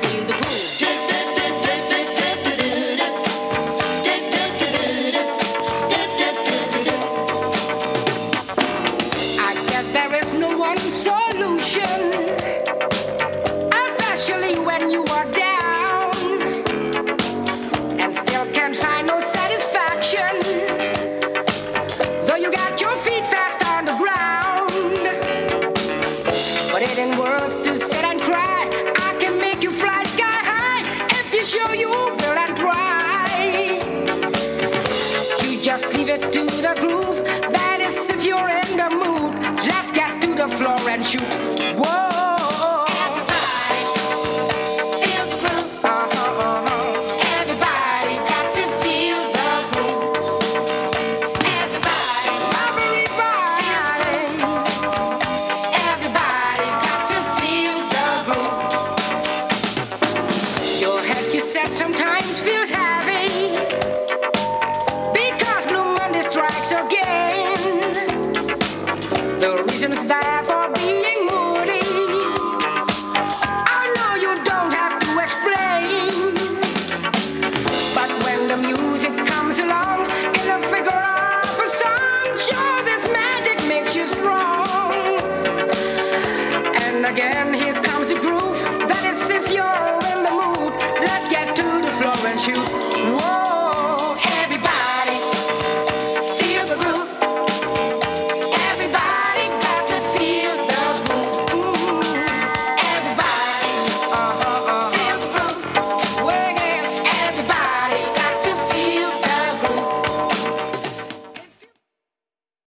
feel the groove. I guess there is no one solution, especially when you are down and still can't find no satisfaction. Though you got your feet fast on the ground, but it ain't worth to sit and cry. I can make you fly sky high if you show you will and try. You just leave it to the groove. That is if you're in the mood. Let's get to the floor and shoot. Whoa. Set some